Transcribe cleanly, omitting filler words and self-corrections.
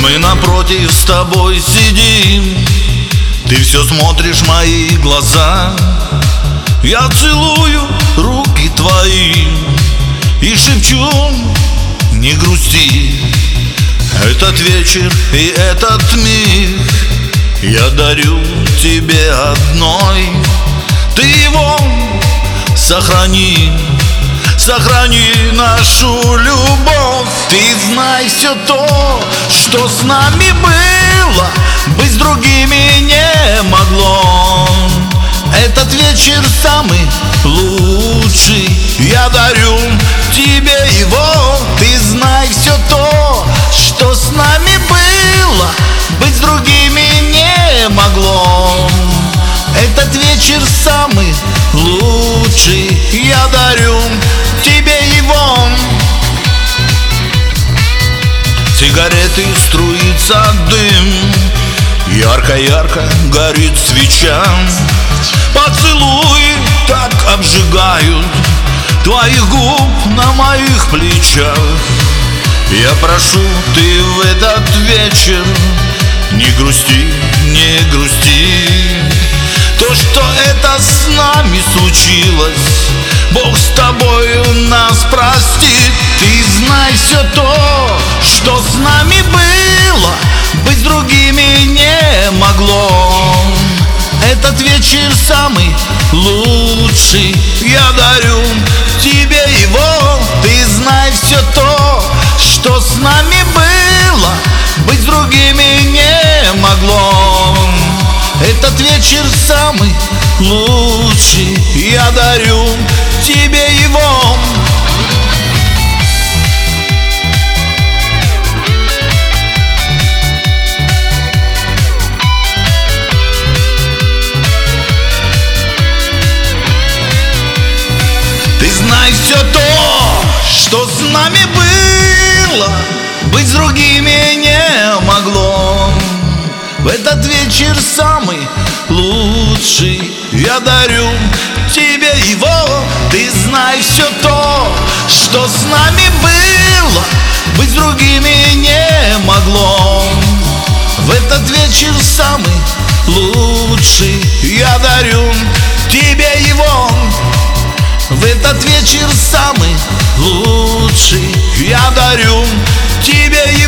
Мы напротив с тобой сидим, ты все смотришь в мои глаза. Я целую руки твои и шепчу: не грусти. Этот вечер и этот миг я дарю тебе одной. Ты его сохрани, сохрани нашу любовь. Ты знай, все то, что с нами было, быть с другими не могло. Этот вечер самый лучший, я дарю тебе его. Ты знай, все то, что с нами было, быть с другими не могло. Этот вечер самый лучший, я дарю тебе его. Сигареты, струится дым, ярко-ярко горит свеча. Поцелуи так обжигают твоих губ на моих плечах. Я прошу, ты в этот вечер не грусти, не грусти. То, что это с нами случилось, Бог с тобою нас простит. Ты знай, все то, что с нами было, быть с другими не могло. Этот вечер самый лучший, я дарю тебе его. Ты знай, все то, что с нами было, быть с другими не могло. Этот вечер самый лучший, я дарю тебе его. Ты знай, все то, что с нами было, быть с другими не могло. В этот вечер самый лучший, я дарю тебе его. Ты знай, все то, что с нами было, быть с другими не могло. В этот вечер самый лучший, я дарю тебе его. В этот вечер самый лучший, я дарю тебе его.